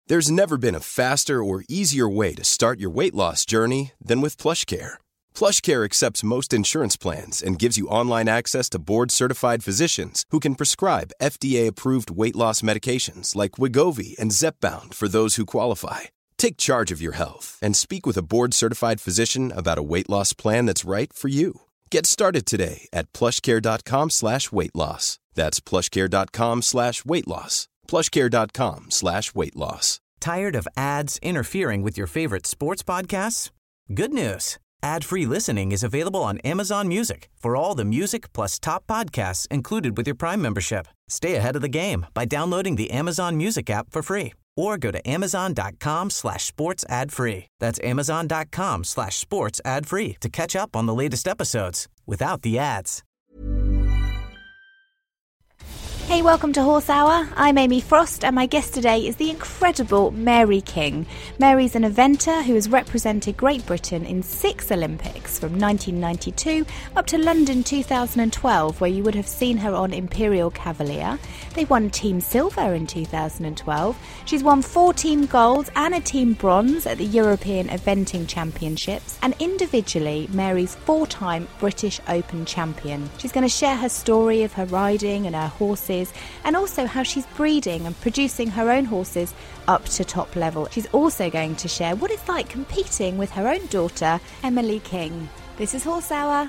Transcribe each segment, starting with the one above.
There's never been a faster or easier way to start your weight loss journey than with PlushCare. PlushCare accepts most insurance plans and gives you online access to board-certified physicians who can prescribe FDA-approved weight loss medications like Wegovy and Zepbound for those who qualify. Take charge of your health and speak with a board-certified physician about a weight loss plan that's right for you. Get started today at plushcare.com/weight-loss. That's plushcare.com/weight-loss. plushcare.com/weight-loss. Tired of ads interfering with your favorite sports podcasts? Good news. Ad-free listening is available on Amazon Music for all the music plus top podcasts included with your Prime membership. Stay ahead of the game by downloading the Amazon Music app for free or go to amazon.com/sports ad free. That's amazon.com/sports ad free to catch up on the latest episodes without the ads. Hey, welcome to Horse Hour. I'm Amy Frost and my guest today is the incredible Mary King. Mary's an eventer who has represented Great Britain in 6 Olympics from 1992 up to London 2012, where you would have seen her on Imperial Cavalier. They won Team Silver in 2012. She's won 4 team golds and a team bronze at the European Eventing Championships, and individually Mary's 4-time British Open champion. She's going to share her story of her riding and her horses, and also how she's breeding and producing her own horses up to top level. She's also going to share what it's like competing with her own daughter, Emily King. This is Horse Hour.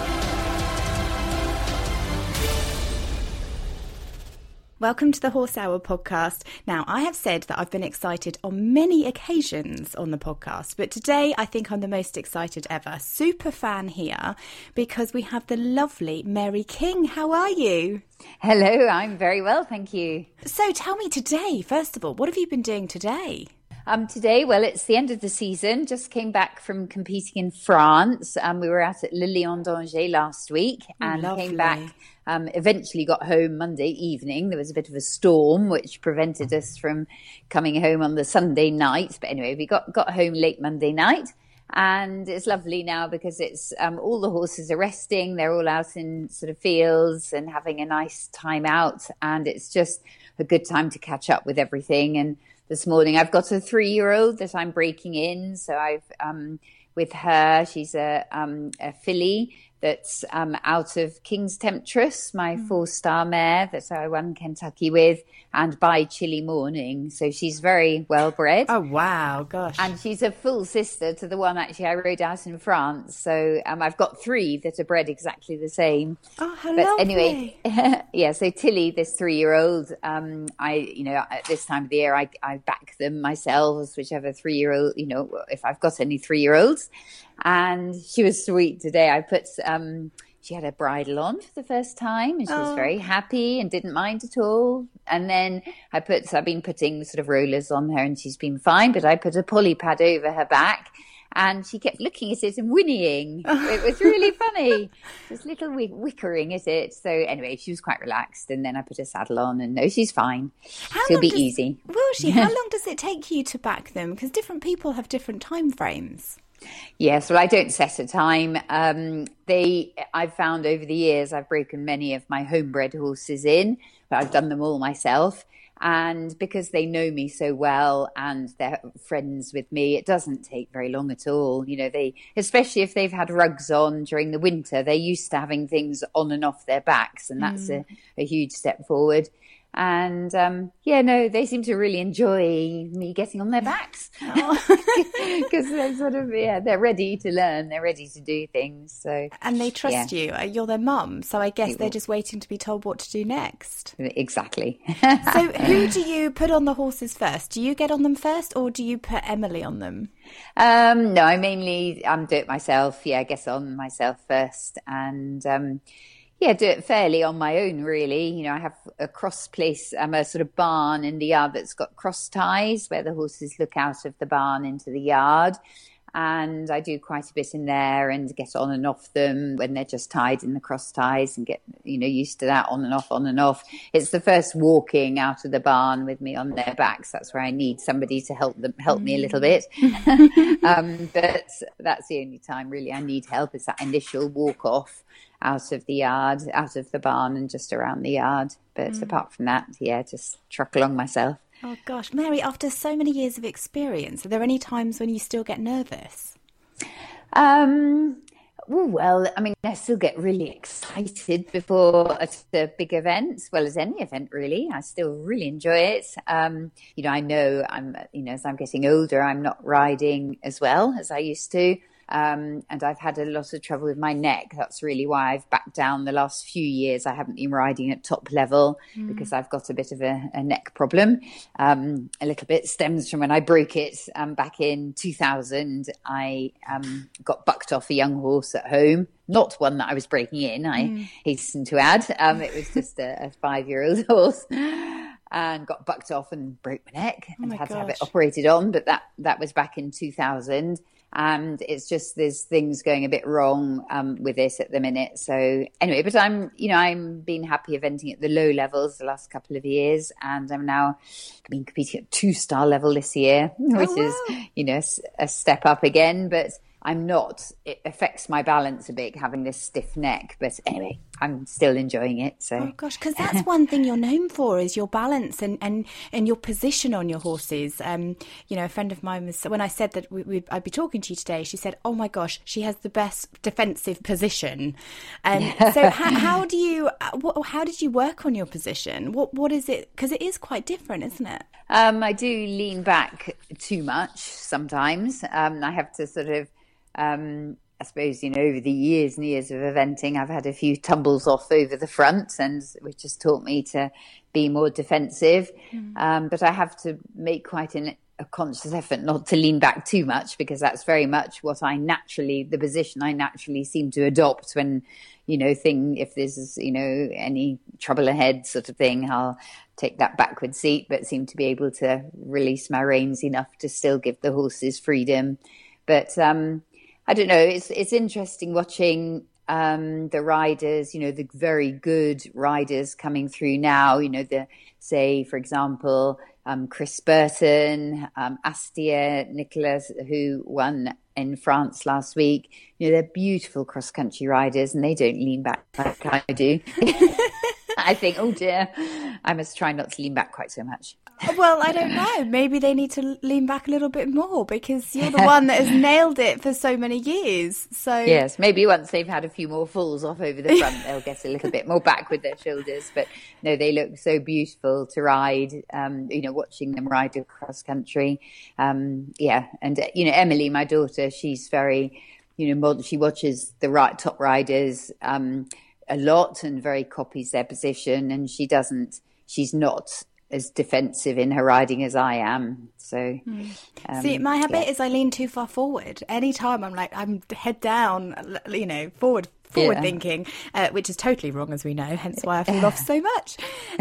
Welcome to the Horse Hour podcast. Now, I have said that I've been excited on many occasions on the podcast, but today I think I'm the most excited ever. Super fan here because we have the lovely Mary King. How are you? Hello, I'm very well, thank you. So tell me today, first of all, what have you been doing today? Today, well, it's the end of the season. Just came back from competing in France. We were out at Le Lion d'Angers last week and came back. Eventually got home Monday evening. There was a bit of a storm which prevented us from coming home on the Sunday night. But anyway, we got home late Monday night. And it's lovely now because it's all the horses are resting. They're all out in sort of fields and having a nice time out. And it's just a good time to catch up with everything. And this morning I've got a 3-year-old that I'm breaking in. So I've with her, she's a filly that's out of King's Temptress, my 4-star mare that I won Kentucky with, and by Chilly Morning. So she's very well bred. Oh, wow, gosh. And she's a full sister to the one actually I rode out in France. So I've got 3 that are bred exactly the same. Oh, how but lovely. Anyway, yeah, so Tilly, this 3-year-old, at this time of the year, I back them myself, whichever 3-year-old, if I've got any 3-year-olds. And she was sweet today. I put, she had a bridle on for the first time and she was very happy and didn't mind at all. And then I've been putting sort of rollers on her and she's been fine, but I put a poly pad over her back and she kept looking at it and whinnying. It was really funny. Just little wickering at it. So anyway, she was quite relaxed and then I put a saddle on and no, she's fine. She'll be easy. Will she? How long does it take you to back them? Because different people have different time frames. Yes, well, I don't set a time. I've found over the years, I've broken many of my homebred horses in, but I've done them all myself. And because they know me so well and they're friends with me, it doesn't take very long at all. Especially if they've had rugs on during the winter, they're used to having things on and off their backs. And that's a huge step forward. And they seem to really enjoy me getting on their backs because they're sort of they're ready to learn, they're ready to do things. So and they trust you. You're their mum, so I guess they're just waiting to be told what to do next. Exactly. So who do you put on the horses first? Do you get on them first, or do you put Emily on them? No, I mainly do it myself. I get on myself first, and do it fairly on my own, really. I have a cross place, a sort of barn in the yard that's got cross ties where the horses look out of the barn into the yard. And I do quite a bit in there and get on and off them when they're just tied in the cross ties and get, used to that on and off, on and off. It's the first walking out of the barn with me on their backs. That's where I need somebody to help me a little bit. But that's the only time really I need help, is that initial walk off out of the yard, out of the barn and just around the yard. But apart from that, just truck along myself. Oh gosh, Mary, after so many years of experience, are there any times when you still get nervous? Well, I mean, I still get really excited before a big event, as well as any event, really. I still really enjoy it. I know as I'm getting older, I'm not riding as well as I used to. And I've had a lot of trouble with my neck. That's really why I've backed down the last few years. I haven't been riding at top level because I've got a bit of a neck problem. A little bit stems from when I broke it back in 2000. I got bucked off a young horse at home, not one that I was breaking in, I hasten to add. It was just a 5-year-old horse. And got bucked off and broke my neck and had to have it operated on. But that was back in 2000. And it's just there's things going a bit wrong with this at the minute. So anyway, but I'm been happy eventing at the low levels the last couple of years, and I'm now been competing at 2-star level this year, which is a step up again. But I'm not. It affects my balance a bit having this stiff neck. But anyway, I'm still enjoying it. So oh gosh, because that's one thing you're known for is your balance and your position on your horses. A friend of mine was, when I said that I'd be talking to you today, she said, "Oh my gosh, she has the best defensive position." So how did you work on your position? What is it? Because it is quite different, isn't it? I do lean back too much sometimes. I have to sort of. I suppose, over the years and years of eventing, I've had a few tumbles off over the front, and which has taught me to be more defensive. But I have to make quite a conscious effort not to lean back too much, because that's very much the position I naturally seem to adopt when, if there's, any trouble ahead sort of thing, I'll take that backward seat, but seem to be able to release my reins enough to still give the horses freedom. But, I don't know. It's interesting watching the riders, the very good riders coming through now. Say, for example, Chris Burton, Astia Nicholas, who won in France last week. They're beautiful cross-country riders, and they don't lean back like I do. I think, oh dear, I must try not to lean back quite so much. Well, I don't know. Maybe they need to lean back a little bit more, because you're the one that has nailed it for so many years. So yes, maybe once they've had a few more falls off over the front, they'll get a little bit more back with their shoulders. But no, they look so beautiful to ride. Watching them ride across country. And Emily, my daughter, she's very, she watches the top riders a lot and very copies their position, and she's not as defensive in her riding as I am. So see, my habit is I lean too far forward. Anytime I'm head down, forward thinking, which is totally wrong, as we know, hence why I fall off so much.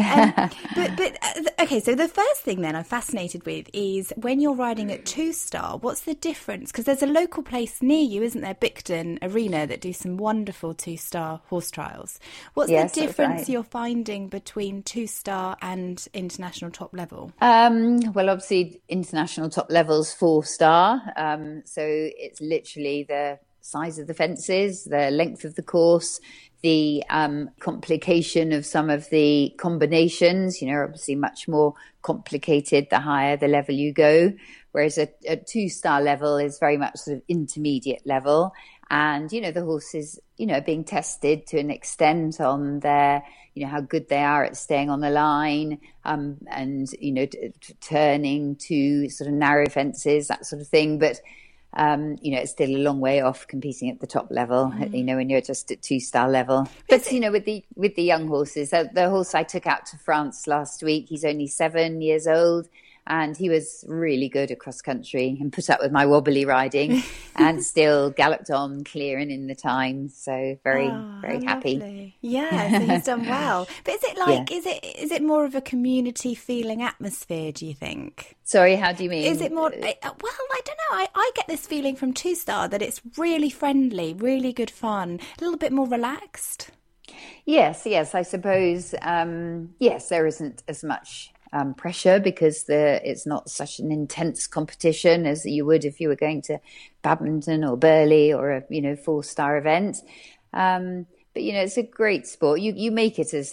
Okay, so the first thing then I'm fascinated with is when you're riding at 2-star, what's the difference? Because there's a local place near you, isn't there, Bicton Arena, that do some wonderful 2-star horse trials. What's the difference you're finding between 2-star and international top level? Well, obviously international top level's 4-star, so it's literally the size of the fences, the length of the course, the complication of some of the combinations, obviously much more complicated the higher the level you go, whereas a 2-star level is very much sort of intermediate level. And, the horses, are being tested to an extent on their, how good they are at staying on the line, and, turning to sort of narrow fences, that sort of thing. But it's still a long way off competing at the top level, when you're just at 2-star level. But, with the young horses, the horse I took out to France last week, he's only 7 years old, and he was really good across country and put up with my wobbly riding and still galloped on clear and in the time. So very happy. Lovely. Yeah, so he's done well. But is it is it more of a community feeling atmosphere, do you think? Sorry, how do you mean? Is it more, well, I don't know. I get this feeling from 2-star that it's really friendly, really good fun, a little bit more relaxed. Yes, I suppose. Yes, there isn't as much pressure because it's not such an intense competition as you would if you were going to Badminton or Burghley or a 4-star event. But it's a great sport. You make it as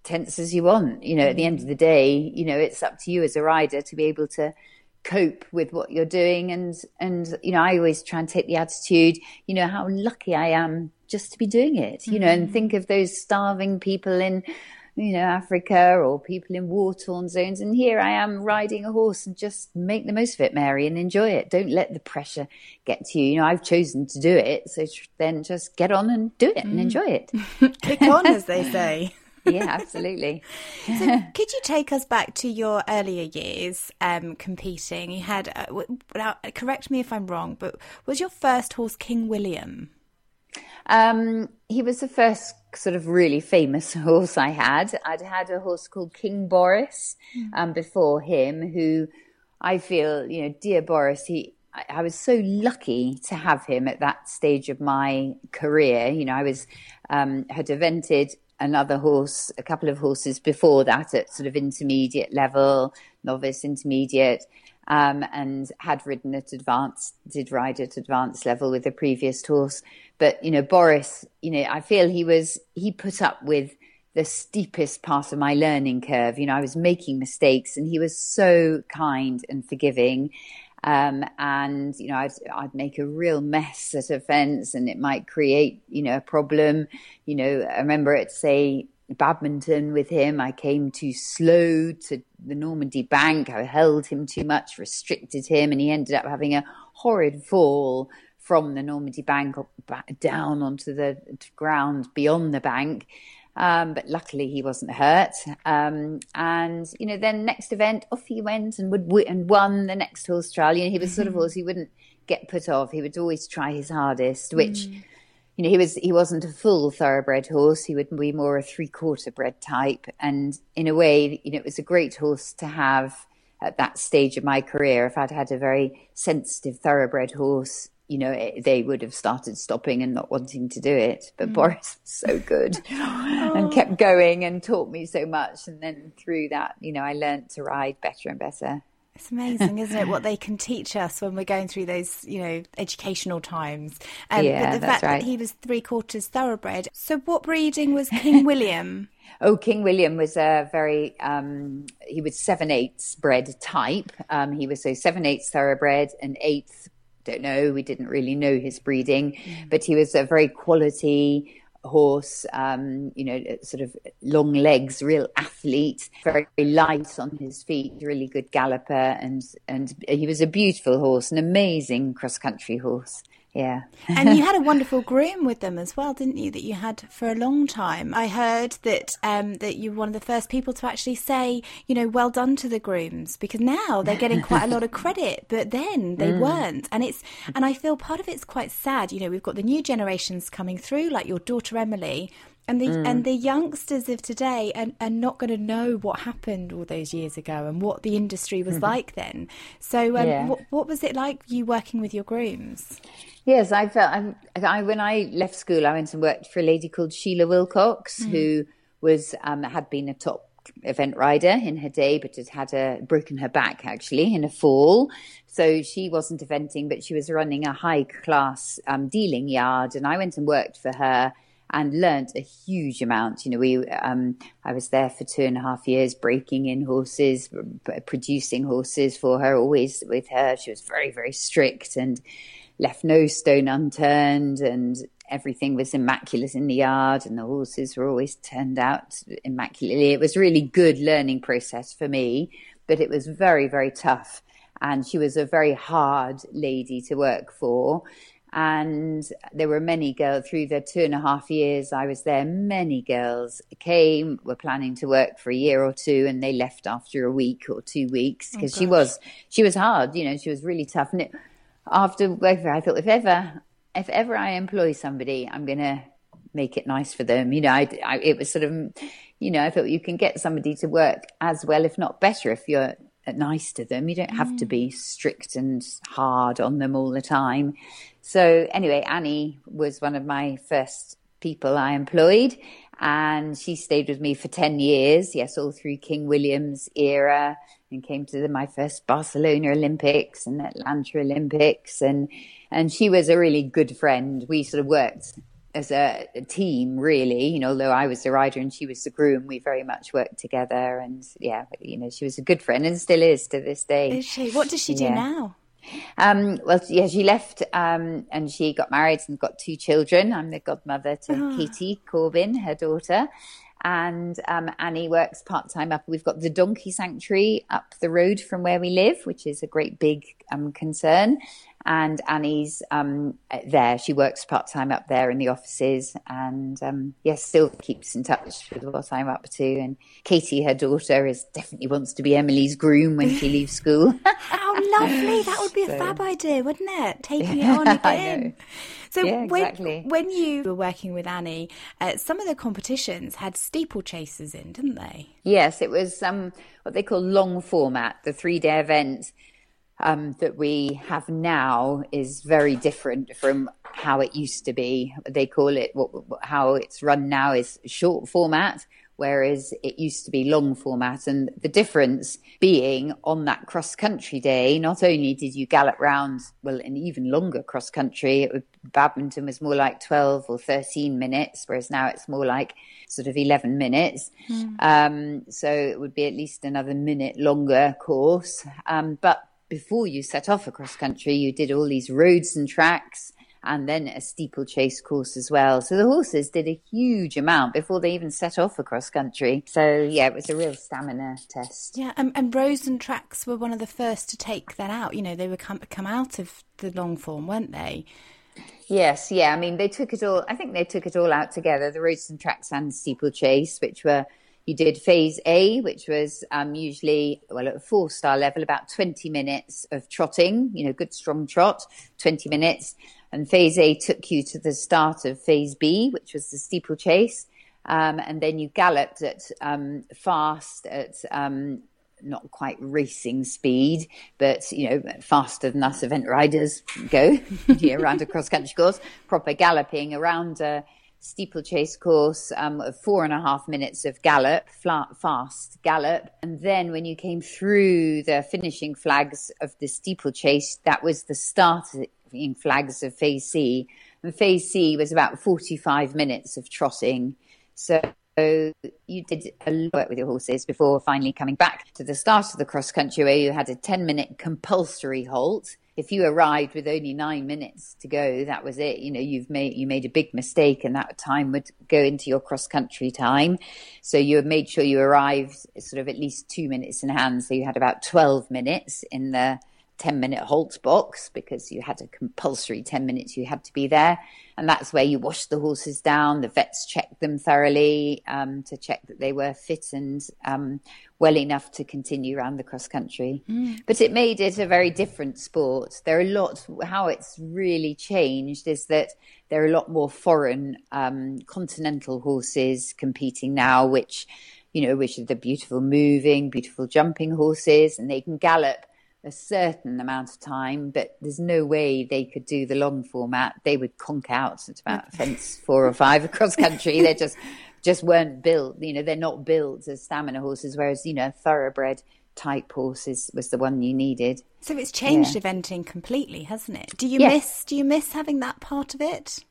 tense as you want. At the end of the day, it's up to you as a rider to be able to cope with what you're doing. And I always try and take the attitude, how lucky I am just to be doing it, and think of those starving people in, Africa, or people in war-torn zones. And here I am riding a horse, and just make the most of it, Mary, and enjoy it. Don't let the pressure get to you. I've chosen to do it. So then just get on and do it and enjoy it. Kick on, as they say. Yeah, absolutely. So could you take us back to your earlier years competing? You had, now, correct me if I'm wrong, but was your first horse King William? He was the first sort of really famous horse I had. I'd had a horse called King Boris before him, who I feel, dear Boris, I was so lucky to have him at that stage of my career. I was had evented another horse, a couple of horses before that at sort of intermediate level, novice intermediate, and had ridden at did ride at advanced level with the previous horse. But, Boris, I feel he put up with the steepest part of my learning curve. I was making mistakes, and he was so kind and forgiving. And, I'd make a real mess at a fence, and it might create, a problem. I remember at, say, Badminton with him, I came too slow to the Normandy bank. I held him too much, restricted him, and he ended up having a horrid fall from the Normandy bank down onto the ground beyond the bank. But luckily he wasn't hurt. And, then next event, off he went and won the next horse trial. He was sort of horse he wouldn't get put off. He would always try his hardest, which, he wasn't a full thoroughbred horse. He would be more a 3/4 bred type. And in a way, it was a great horse to have at that stage of my career. If I'd had a very sensitive thoroughbred horse, they would have started stopping and not wanting to do it. But Boris was so good and kept going and taught me so much. And then through that, I learned to ride better and better. It's amazing, isn't it, what they can teach us when we're going through those, educational times. Yeah, but the that's fact right. that he was 3/4 thoroughbred. So what breeding was King William? Oh, King William was a very, he was 7/8 bred type. He was so 7/8 thoroughbred and 8th, don't know, we didn't really know his breeding, but he was a very quality horse, sort of long legs, real athlete, very light on his feet, really good galloper, and he was a beautiful horse, an amazing cross-country horse. Yeah. And you had a wonderful groom with them as well, didn't you, that you had for a long time? I heard that that you were one of the first people to actually say, well done to the grooms, because now they're getting quite a lot of credit, but then they weren't. And I feel part of it's quite sad. We've got the new generations coming through, like your daughter Emily, and the youngsters of today are not going to know what happened all those years ago and what the industry was like then. So what was it like, you working with your grooms? Yes, I felt when I left school, I went and worked for a lady called Sheila Wilcox, who was had been a top event rider in her day, but had broken her back actually in a fall. So she wasn't eventing, but she was running a high class dealing yard, and I went and worked for her and learnt a huge amount. I was there for 2.5 years, breaking in horses, producing horses for her, always with her. She was very, very strict and left no stone unturned, and everything was immaculate in the yard, and the horses were always turned out immaculately. It was a really good learning process for me, but it was very, very tough. And she was a very hard lady to work for. And there were many girls through the 2.5 years I was there. Many girls were planning to work for a year or two, and they left after a week or 2 weeks because she was hard. She was really tough. And after working for her, I thought, if ever I employ somebody, I'm going to make it nice for them. It was sort of, I thought you can get somebody to work as well, if not better, if you're nice to them. You don't have to be strict and hard on them all the time. So anyway, Annie was one of my first people I employed, and she stayed with me for 10 years. Yes, all through King William's era, and came to my first Barcelona Olympics and Atlanta Olympics. And she was a really good friend. We sort of worked as a team, really. Although I was the rider and she was the groom, we very much worked together. And she was a good friend and still is to this day. Is she? What does she do now? She left and she got married and got 2 children. I'm the godmother to Katie Corbin, her daughter. And Annie works part-time up. We've got the donkey sanctuary up the road from where we live, which is a great big concern. And Annie's there. She works part-time up there in the offices and, still keeps in touch with what I'm up to. And Katie, her daughter, definitely wants to be Emily's groom when she leaves school. How lovely. That would be a fab idea, wouldn't it? Taking it on again. I know. So exactly. when you were working with Annie, some of the competitions had steeplechasers in, didn't they? Yes, it was what they call long format, the 3-day event. That we have now is very different from how it used to be. They call it, how it's run now is short format, whereas it used to be long format. And the difference being on that cross-country day, not only did you gallop round, an even longer cross-country, badminton was more like 12 or 13 minutes, whereas now it's more like sort of 11 minutes. So it would be at least another minute longer course. But before you set off across country, you did all these roads and tracks and then a steeplechase course as well. So the horses did a huge amount before they even set off across country. So, it was a real stamina test. Yeah, and roads and tracks were one of the first to take that out. They were come out of the long form, weren't they? Yes, yeah. I mean, they took it all out together, the roads and tracks and steeplechase, which were... You did phase A, which was usually, at a 4-star level, about 20 minutes of trotting, good strong trot, 20 minutes. And phase A took you to the start of phase B, which was the steeplechase. And then you galloped at fast at not quite racing speed, but, faster than us event riders go around a cross-country course, proper galloping around steeplechase course of 4.5 minutes of gallop, fast gallop. And then when you came through the finishing flags of the steeplechase, that was the starting flags of phase C. And phase C was about 45 minutes of trotting. So you did a lot with your horses before finally coming back to the start of the cross country, where you had a 10-minute compulsory halt. If you arrived with only 9 minutes to go, that was it. You made a big mistake, and that time would go into your cross-country time. So you had made sure you arrived sort of at least 2 minutes in hand. So you had about 12 minutes in the 10-minute halt box, because you had a compulsory 10 minutes you had to be there. And that's where you washed the horses down. The vets checked them thoroughly to check that they were fit and well enough to continue around the cross country. But it made it a very different sport. How it's really changed is that there are a lot more foreign continental horses competing now, which are the beautiful moving, beautiful jumping horses, and they can gallop a certain amount of time, but there's no way they could do the long format. They would conk out at about fence 4 or 5 across country. They just weren't built. They're not built as stamina horses, whereas thoroughbred type horses was the one you needed. So it's changed eventing completely, hasn't it? Do you miss having that part of it?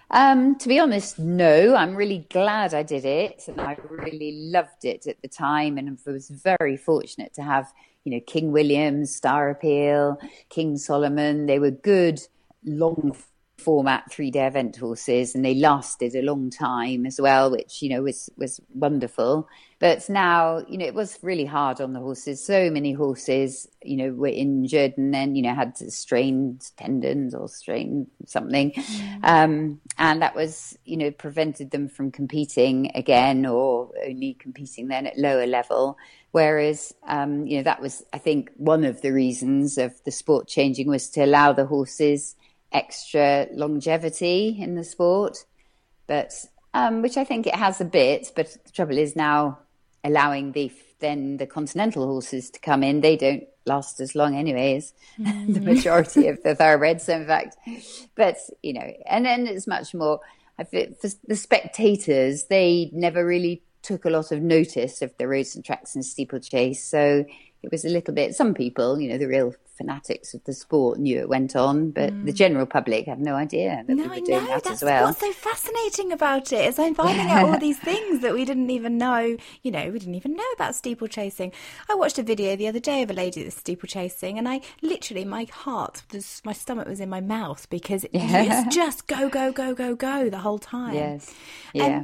To be honest, no. I'm really glad I did it, and I really loved it at the time, and I was very fortunate to have King William, Star Appeal, King Solomon. They were good long format 3-day event horses, and they lasted a long time as well, which was wonderful. But now it was really hard on the horses. So many horses were injured and then had strained tendons or strained something, and that was prevented them from competing again, or only competing then at lower level. Whereas that was, I think, one of the reasons of the sport changing, was to allow the horses extra longevity in the sport, but which I think it has a bit. But the trouble is now allowing the continental horses to come in, they don't last as long anyway as the majority of the thoroughbreds. So in fact, but and then it's much more, I feel, for the spectators, they never really took a lot of notice of the roads and tracks and steeplechase. So it was a little bit, some people, the real fanatics of the sport knew it went on, but the general public had no idea that we were doing that as well. What's so fascinating about it is I'm finding out all these things that we didn't even know. We didn't even know about steeplechasing. I watched a video the other day of a lady that's steeplechasing, and I literally, my stomach was in my mouth because it's just go, go, go, go, go the whole time. Yes, yeah.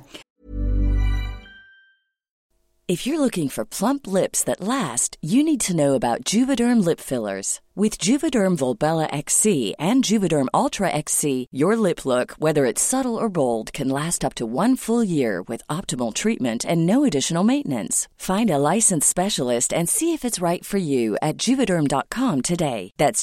If you're looking for plump lips that last, you need to know about Juvederm lip fillers. With Juvederm Volbella XC and Juvederm Ultra XC, your lip look, whether it's subtle or bold, can last up to 1 full year with optimal treatment and no additional maintenance. Find a licensed specialist and see if it's right for you at Juvederm.com today. That's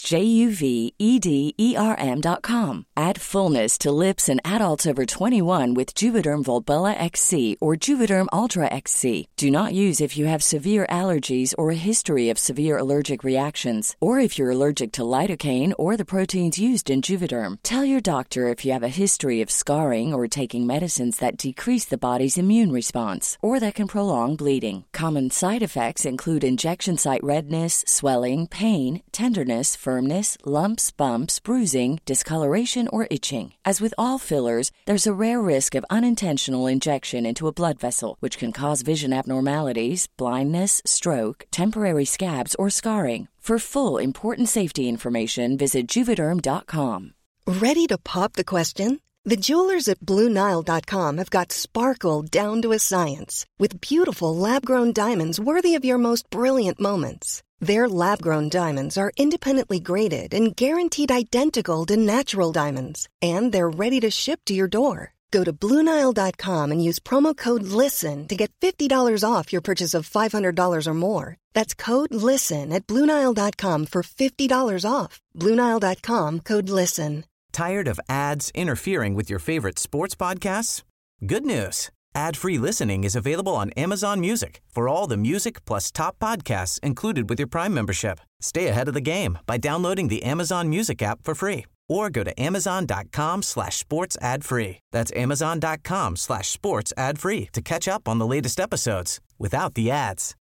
JUVEDERM.com. Add fullness to lips in adults over 21 with Juvederm Volbella XC or Juvederm Ultra XC. Do not use if you have severe allergies or a history of severe allergic reactions, or if you're allergic to lidocaine or the proteins used in Juvederm. Tell your doctor if you have a history of scarring or taking medicines that decrease the body's immune response or that can prolong bleeding. Common side effects include injection site redness, swelling, pain, tenderness, firmness, lumps, bumps, bruising, discoloration, or itching. As with all fillers, there's a rare risk of unintentional injection into a blood vessel, which can cause vision abnormalities, blindness, stroke, temporary scabs, or scarring. For full, important safety information, visit Juvederm.com. Ready to pop the question? The jewelers at BlueNile.com have got sparkle down to a science with beautiful lab-grown diamonds worthy of your most brilliant moments. Their lab-grown diamonds are independently graded and guaranteed identical to natural diamonds, and they're ready to ship to your door. Go to BlueNile.com and use promo code LISTEN to get $50 off your purchase of $500 or more. That's code LISTEN at BlueNile.com for $50 off. BlueNile.com, code LISTEN. Tired of ads interfering with your favorite sports podcasts? Good news. Ad-free listening is available on Amazon Music for all the music plus top podcasts included with your Prime membership. Stay ahead of the game by downloading the Amazon Music app for free or go to amazon.com/sports ad free. That's amazon.com/sports ad free to catch up on the latest episodes without the ads.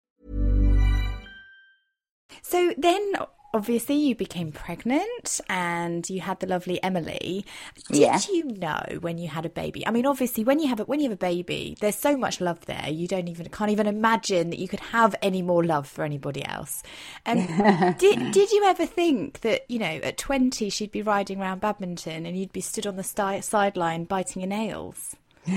So then, obviously, you became pregnant and you had the lovely Emily. Did you know when you had a baby? I mean, obviously, when you have a baby, there's so much love there. You can't even imagine that you could have any more love for anybody else. And did you ever think that, at 20 she'd be riding around badminton and you'd be stood on the sideline biting your nails?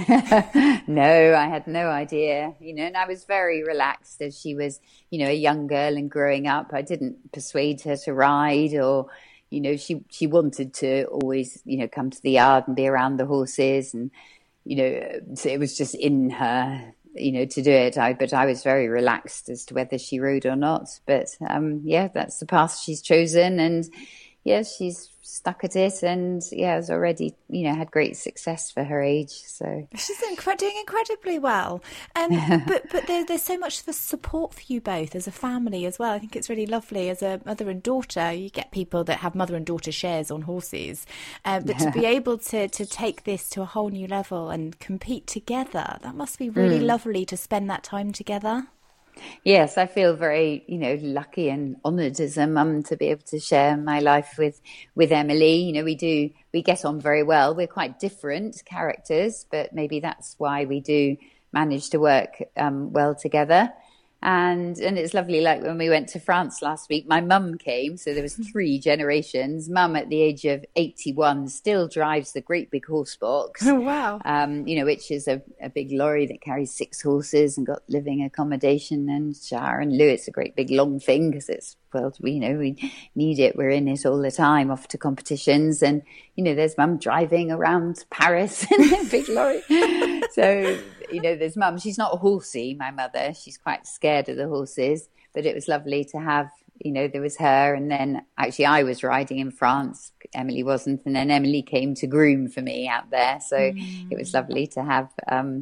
No, I had no idea, and I was very relaxed as she was, a young girl and growing up. I didn't persuade her to ride or, she wanted to always, come to the yard and be around the horses and, so it was just in her, to do it. But I was very relaxed as to whether she rode or not. But that's the path she's chosen. And she's stuck at it and has already, had great success for her age. So she's doing incredibly well. But there's so much for support for you both as a family as well. I think it's really lovely as a mother and daughter. You get people that have mother and daughter shares on horses, but to be able to take this to a whole new level and compete together, that must be really lovely to spend that time together. Yes, I feel very, lucky and honoured as a mum to be able to share my life with Emily. We get on very well. We're quite different characters, but maybe that's why we do manage to work well together. And it's lovely, like when we went to France last week, my mum came, so there was 3 generations. Mum at the age of 81 still drives the great big horse box. Oh, wow. Which is a big lorry that carries 6 horses and got living accommodation and shower. And Lou, it's a great big long thing because it's, we need it. We're in it all the time, off to competitions. And, there's Mum driving around Paris in a big lorry. So, there's Mum. She's not horsey, my mother. She's quite scared of the horses. But it was lovely to have, there was her. And then actually I was riding in France. Emily wasn't. And then Emily came to groom for me out there. So it was lovely to have,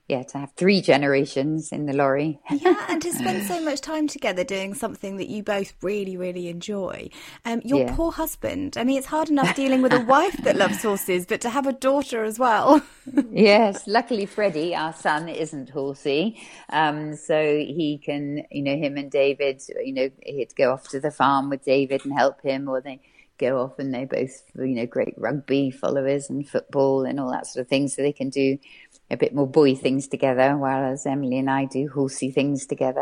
to have 3 generations in the lorry. Yeah, and to spend so much time together doing something that you both really, really enjoy. Your poor husband. I mean, it's hard enough dealing with a wife that loves horses, but to have a daughter as well. Yes, luckily Freddie, our son, isn't horsey. So he can, him and David, he'd go off to the farm with David and help him, or they go off and they both, great rugby followers and football and all that sort of thing. So they can do a bit more boy things together, whereas Emily and I do horsey things together.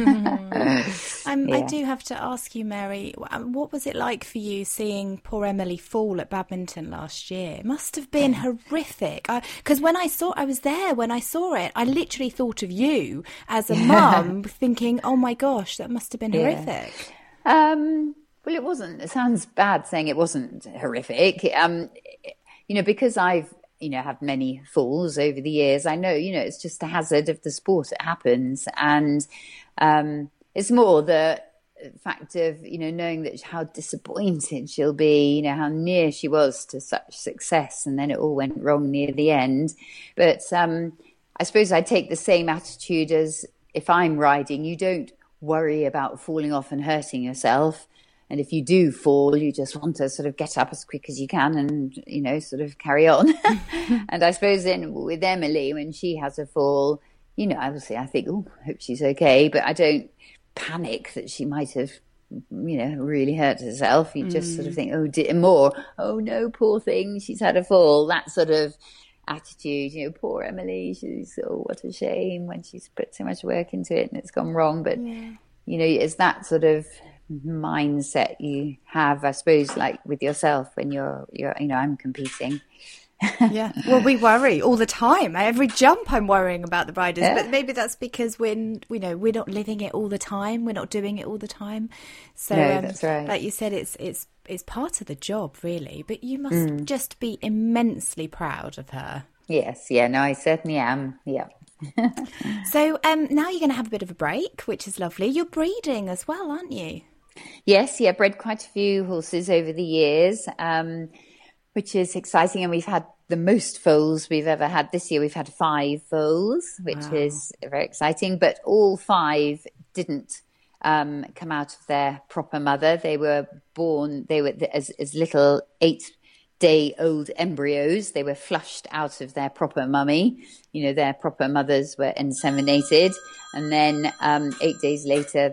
I do have to ask you, Mary, what was it like for you seeing poor Emily fall at badminton last year? It must have been horrific. Because when I was there when I saw it, I literally thought of you as a mum, thinking, oh my gosh, that must have been horrific. Well, it wasn't. It sounds bad saying it wasn't horrific. Because I've have many falls over the years. I know, it's just a hazard of the sport. It happens. And it's more the fact of, knowing that how disappointed she'll be, how near she was to such success. And then it all went wrong near the end. But I suppose I take the same attitude as if I'm riding. You don't worry about falling off and hurting yourself. And if you do fall, you just want to sort of get up as quick as you can and, sort of carry on. And I suppose with Emily, when she has a fall, obviously I think, oh, I hope she's okay. But I don't panic that she might have, really hurt herself. You just sort of think, oh no, poor thing, she's had a fall. That sort of attitude, poor Emily, what a shame when she's put so much work into it and it's gone wrong. But, it's that sort of mindset you have, I suppose, like with yourself when you're I'm competing. Yeah, well, we worry all the time. Every jump I'm worrying about the riders, but maybe that's because we're not living it all the time, we're not doing it all the time. So that's right. Like you said, it's part of the job, really, but you must just be immensely proud of her. Yes, I certainly am. So now you're going to have a bit of a break, which is lovely. You're breeding as well, aren't you? Yes, bred quite a few horses over the years, which is exciting. And we've had the most foals we've ever had. This year we've had 5 foals, which is very exciting. But all 5 didn't come out of their proper mother. They were born, as little 8-day-old embryos. They were flushed out of their proper mummy. Their proper mothers were inseminated, and then 8 days later,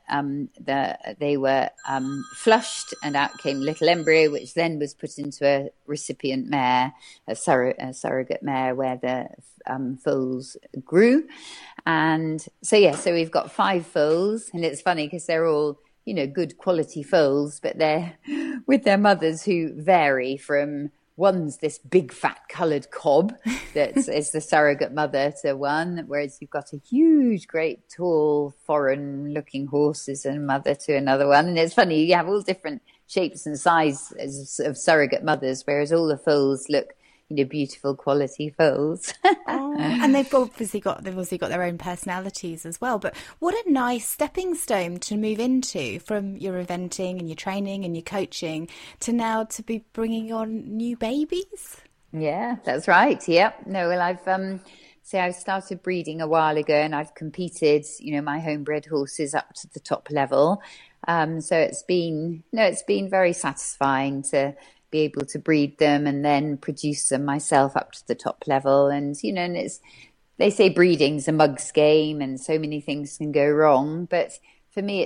they were flushed, and out came little embryo, which then was put into a recipient mare, a surrogate mare, where the foals grew. And so we've got 5 foals, and it's funny because they're all good quality foals, but they're with their mothers who vary from, one's this big fat coloured cob that is the surrogate mother to one, whereas you've got a huge, great, tall, foreign looking horse as a mother to another one. And it's funny, you have all different shapes and sizes of surrogate mothers, whereas all the foals look beautiful quality foals. And they've obviously got their own personalities as well. But what a nice stepping stone to move into from your eventing and your training and your coaching to now to be bringing on new babies. Yeah, that's right. Yep. No, well, I started breeding a while ago, and I've competed, my homebred horses up to the top level. So it's been very satisfying to be able to breed them and then produce them myself up to the top level. And, and they say breeding's a mug's game and so many things can go wrong. But for me,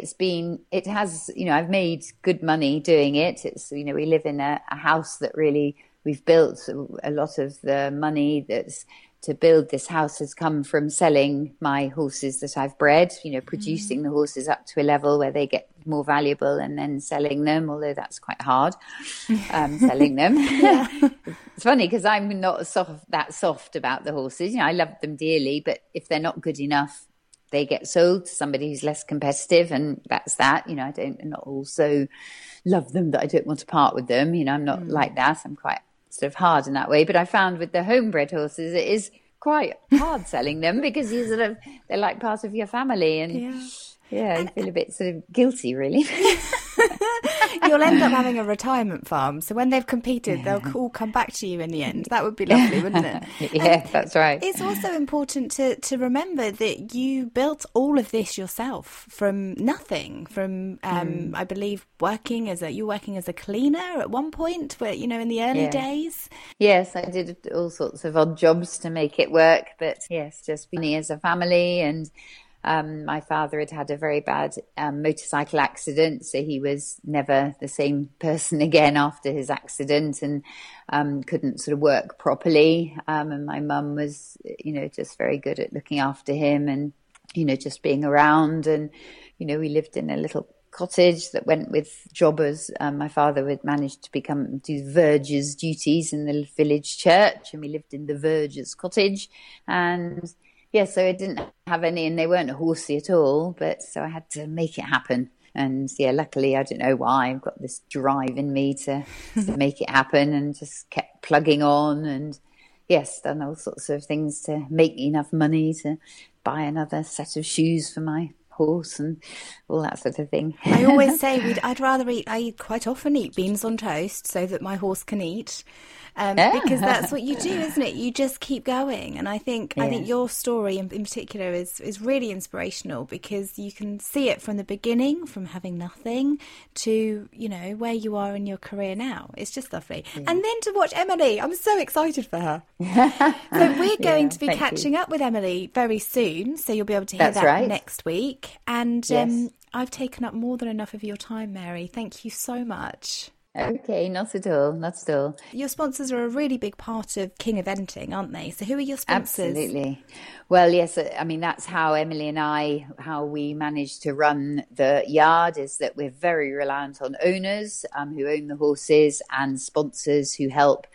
I've made good money doing it. It's, we live in a house that really we've built. A lot of the money that's to build this house has come from selling my horses that I've bred, producing the horses up to a level where they get more valuable and then selling them, although that's quite hard, selling them. It's funny because I'm not that soft about the horses. I love them dearly, but if they're not good enough, they get sold to somebody who's less competitive, and that's that. I not also love them that I don't want to part with them. I'm not like that. I'm quite sort of hard in that way. But I found with the homebred horses, it is quite hard selling them because they're like part of your family, and you feel a bit sort of guilty, really. You'll end up having a retirement farm. So when they've competed, they'll all come back to you in the end. That would be lovely, wouldn't it? Yeah, that's right. It's also important to remember that you built all of this yourself from nothing. From I believe you're working as a cleaner at one point, where in the early days. Yes, I did all sorts of odd jobs to make it work, but yes, just being as a family. And my father had a very bad motorcycle accident, so he was never the same person again after his accident, and couldn't sort of work properly. And my mum was, just very good at looking after him and, just being around. And, we lived in a little cottage that went with jobbers. My father had managed to do verger's duties in the village church, and we lived in the verger's cottage. And so I didn't have any, and they weren't horsey at all, but so I had to make it happen. And luckily, I don't know why, I've got this drive in me to make it happen, and just kept plugging on, and done all sorts of things to make enough money to buy another set of shoes for my horse and all that sort of thing. I always say I quite often eat beans on toast so that my horse can eat. Because that's what you do, isn't it? You just keep going. And I think your story in particular is really inspirational, because you can see it from the beginning, from having nothing to, where you are in your career now. It's just lovely. Yeah. And then to watch Emily, I'm so excited for her. So we're going to be catching up with Emily very soon. So you'll be able to hear that next week. And I've taken up more than enough of your time, Mary. Thank you so much. Okay, not at all. Your sponsors are a really big part of King Eventing, aren't they? So who are your sponsors? Absolutely. Well, yes, I mean, that's how Emily and how we manage to run the yard, is that we're very reliant on owners who own the horses, and sponsors who help,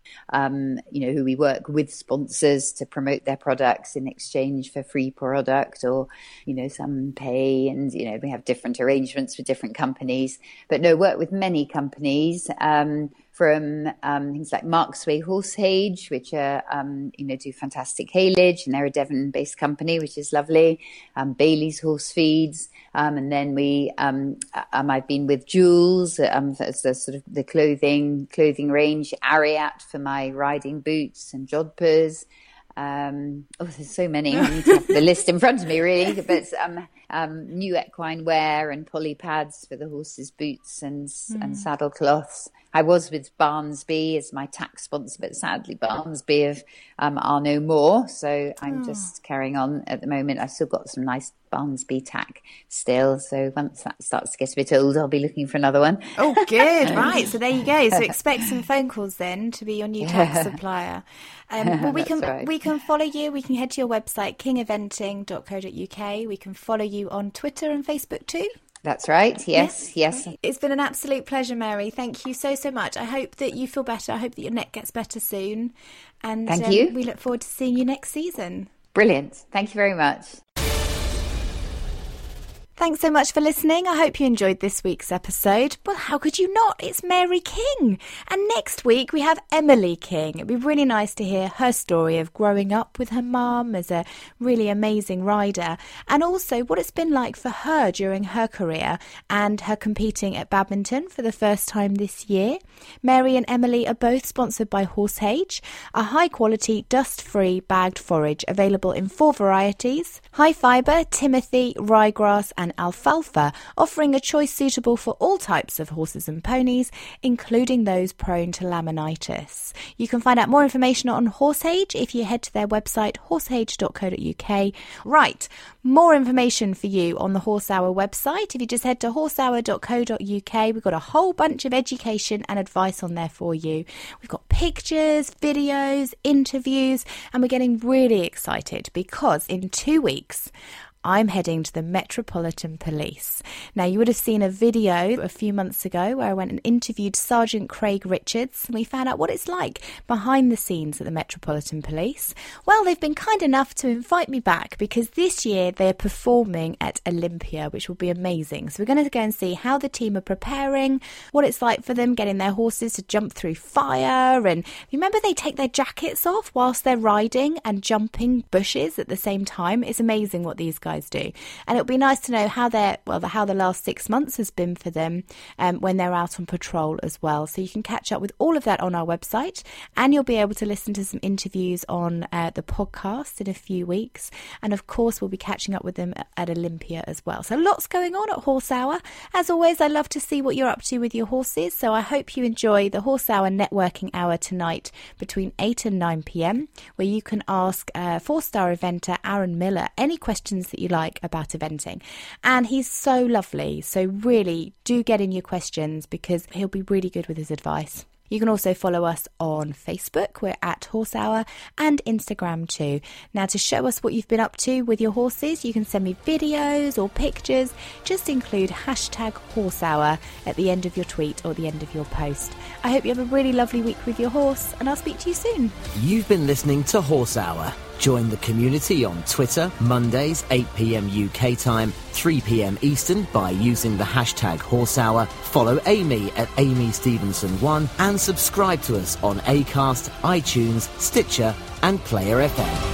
who we work with sponsors to promote their products in exchange for free product, or, some pay, and, we have different arrangements with different companies, but work with many companies, from things like Mark's Way Horsehage, which are, do fantastic haylage, and they're a Devon-based company, which is lovely. Bailey's Horse Feeds. And then I've been with Jules, as the sort of the clothing range, Ariat for my riding boots and jodhpurs. There's so many. I need to have the list in front of me, really. But new equine wear and poly pads for the horses' boots and saddle cloths. I was with Barnsby as my tack sponsor, but sadly Barnsby are no more. So I'm just carrying on at the moment. I've still got some nice Barnsby tack still. So once that starts to get a bit old, I'll be looking for another one. Oh, good. Right. So there you go. So expect some phone calls then to be your new tack supplier. Well, we can follow you. We can head to your website, kingeventing.co.uk. We can follow you on Twitter and Facebook too. That's right. Yes. It's been an absolute pleasure, Mary. Thank you so much. I hope that you feel better. I hope that your neck gets better soon. And thank you. We look forward to seeing you next season. Brilliant. Thank you very much. Thanks so much for listening. I hope you enjoyed this week's episode. Well, how could you not? It's Mary King. And next week we have Emily King. It'd be really nice to hear her story of growing up with her mum as a really amazing rider, and also what it's been like for her during her career and her competing at badminton for the first time this year. Mary and Emily are both sponsored by Horsehage, a high-quality, dust-free bagged forage available in 4 varieties: high fibre, timothy, ryegrass and alfalfa, offering a choice suitable for all types of horses and ponies, including those prone to laminitis. You can find out more information on Horsehage if you head to their website, horsehage.co.uk. Right, more information for you on the Horse Hour website. If you just head to horsehour.co.uk, we've got a whole bunch of education and advice on there for you. We've got pictures, videos, interviews, and we're getting really excited because in 2 weeks, I'm heading to the Metropolitan Police. Now, you would have seen a video a few months ago where I went and interviewed Sergeant Craig Richards, and we found out what it's like behind the scenes at the Metropolitan Police. Well, they've been kind enough to invite me back because this year they're performing at Olympia, which will be amazing. So we're going to go and see how the team are preparing, what it's like for them getting their horses to jump through fire. And remember, they take their jackets off whilst they're riding and jumping bushes at the same time. It's amazing what these guys guys do. And it'll be nice to know how the last 6 months has been for them when they're out on patrol as well. So you can catch up with all of that on our website, and you'll be able to listen to some interviews on the podcast in a few weeks. And of course, we'll be catching up with them at Olympia as well. So lots going on at Horse Hour. As always, I love to see what you're up to with your horses. So I hope you enjoy the Horse Hour networking hour tonight between 8 and 9 p.m, where you can ask 4-star eventer Aaron Miller any questions that you like about eventing. And he's so lovely. So really do get in your questions, because he'll be really good with his advice. You can also follow us on Facebook. We're at Horse Hour, and Instagram too. Now, to show us what you've been up to with your horses, you can send me videos or pictures. Just include #HorseHour at the end of your tweet or the end of your post. I hope you have a really lovely week with your horse, and I'll speak to you soon. You've been listening to Horse Hour. Join the community on Twitter, Mondays, 8 p.m. UK time, 3 p.m. Eastern, by using the #HorseHour. Follow Amy at AmyStevenson1, and subscribe to us on Acast, iTunes, Stitcher, and Player FM.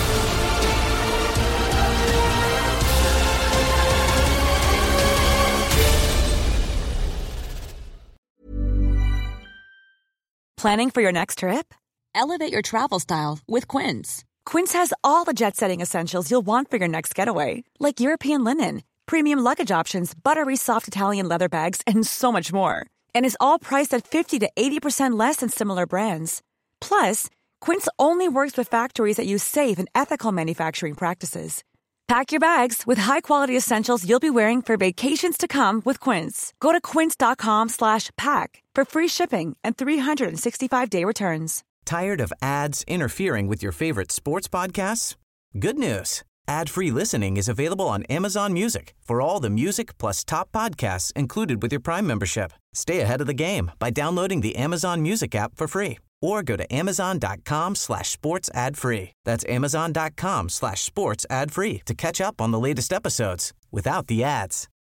Planning for your next trip? Elevate your travel style with Quince. Quince has all the jet-setting essentials you'll want for your next getaway, like European linen, premium luggage options, buttery soft Italian leather bags, and so much more. And is all priced at 50 to 80% less than similar brands. Plus, Quince only works with factories that use safe and ethical manufacturing practices. Pack your bags with high-quality essentials you'll be wearing for vacations to come with Quince. Go to quince.com/pack for free shipping and 365-day returns. Tired of ads interfering with your favorite sports podcasts? Good news. Ad-free listening is available on Amazon Music for all the music plus top podcasts included with your Prime membership. Stay ahead of the game by downloading the Amazon Music app for free, or go to amazon.com/sports ad free. That's amazon.com/sports ad free to catch up on the latest episodes without the ads.